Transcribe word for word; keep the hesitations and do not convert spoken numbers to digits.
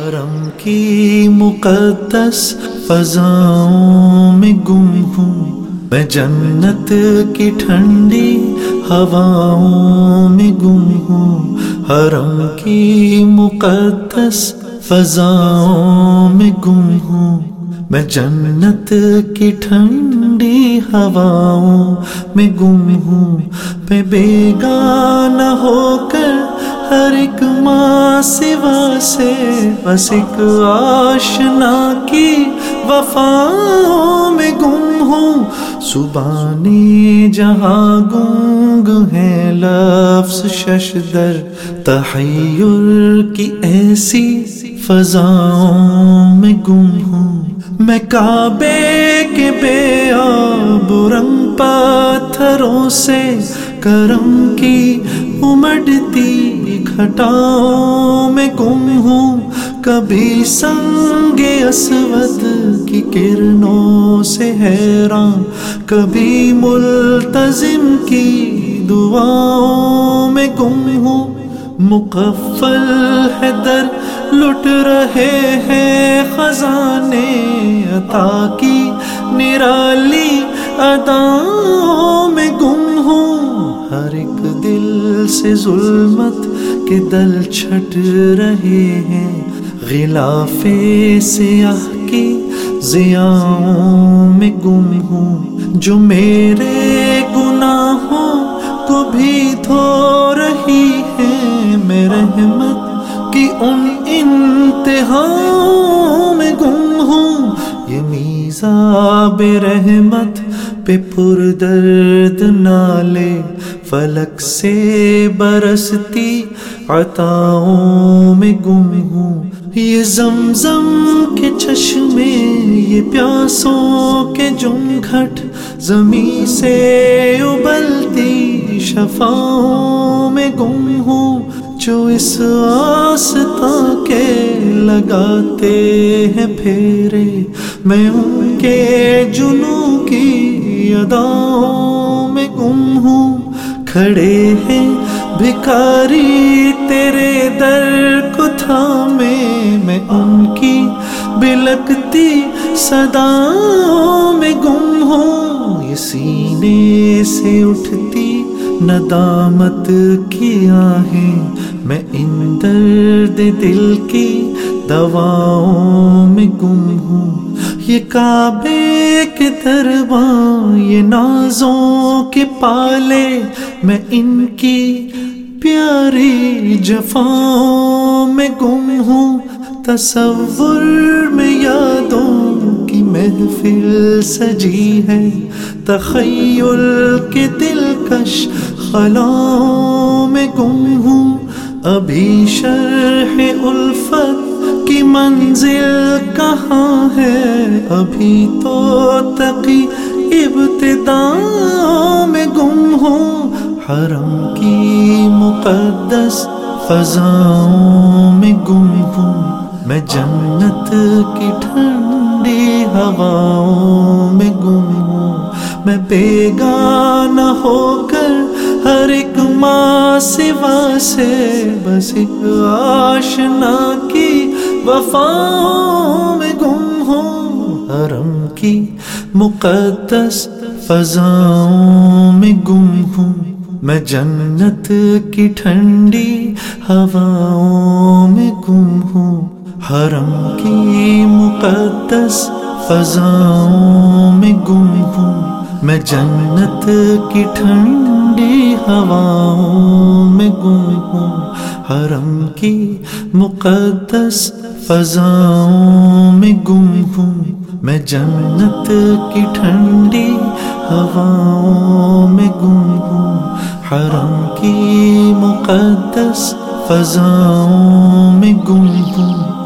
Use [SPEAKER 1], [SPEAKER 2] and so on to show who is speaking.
[SPEAKER 1] حرم کی مقدس فضاؤں میں گم ہوں، میں جنت کی ٹھنڈی ہواؤں میں گم ہوں۔ حرم کی مقدس فضاؤں میں گم ہوں، میں جنت کی ٹھنڈی ہواؤں میں گم ہوں۔ میں بیگانہ ہو کر ہر ایک ماں سوا سے، بس ایک آشنا کی وفاؤں میں گم ہوں۔ زبانِ جہاں گونگ ہے لفظ ششدر، تحیر کی ایسی فضاؤں میں گم ہوں۔ میں کعبے کے بے آب رنگ پتھروں سے، کرم کی امڑتی گھٹاؤں میں گم ہوں۔ کبھی سنگ اسود کی کرنوں سے حیران، کبھی ملتزم کی دعاؤں میں گم ہوں۔ مقفل ہے در لٹ رہے ہیں خزانے عطا کی نرالی اداؤں میں گم ہوں۔ ہر ایک دل سے ظلمت کے دل چھٹ رہے ہیں، غلاف سیاہ کی ضیاؤں میں گم ہوں۔ جو میرے گناہوں کو بھی دھو رہی ہے، میں رحمت کی ان انتہاؤں میں گم ہوں۔ یہ میزاب رحمت پہ پر درد نالے فلک سے برستی عطاؤں میں گم ہوں۔ یہ زمزم کے چشمے، یہ پیاسوں کے جھنگھٹ، زمیں سے ابلتی شفاؤں میں گم ہوں۔ جو اس آستاں کے لگاتے ہیں پھیرے، میں ان کے جنوں کی اداؤں میں گم ہوں۔ کھڑے ہیں بھکاری تیرے در کو تھامے، میں ان کی بلکتی صداؤں میں گم ہوں۔ یہ سینے سے اٹھتی ندامت کی آہیں، میں ان درد دل کی دواؤں میں گم ہوں۔ یہ کعبے کے درباں، یہ نازوں کے پالے، میں ان کی پیاری جفاؤں میں گم ہوں۔ تصور میں یادوں کی محفل سجی ہے، تخیل کے دلکش خلاؤں میں گم ہوں۔ ابھی شرح الفت کی منزل کہاں ہے، ابھی تو تقی ابتداؤں میں گم ہوں۔ حرم کی مقدس فضاؤں میں گم ہوں، میں جنت کی ٹھنڈی ہواؤں میں گم ہوں۔ میں بیگانہ ہو کر ہر ایک ماں سوا سے، بس ایک آشنا کی وفاؤں میں گم ہوں۔ حرم کی مقدس فضاؤں میں گم ہوں، میں جنت کی ٹھنڈی ہواؤں میں گم ہوں۔ حرم کی مقدس فضاؤں میں گم ہوں، میں جنت کی ٹھنڈی ہواؤں میں گم ہوں۔ حرم کی مقدس فضاؤں میں گم ہوں، میں جنت کی ٹھنڈی ہواؤں میں گم ہوں۔ حرم کی مقدس فضاؤں میں گم ہوں،